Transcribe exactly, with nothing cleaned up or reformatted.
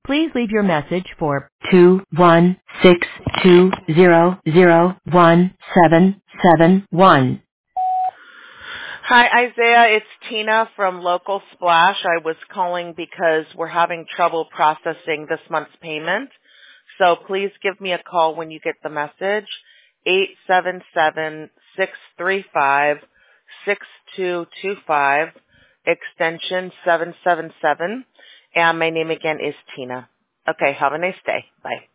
Please leave your message for two one six two zero zero one seven seven one. Hi, Isaiah. It's Tina from Local Splash. I was calling because we're having trouble processing this month's payment. So please give me a call when you get the message, eight seven seven, six three five, six two two five, extension seven seven seven. And my name again is Tina. Okay, have a nice day. Bye.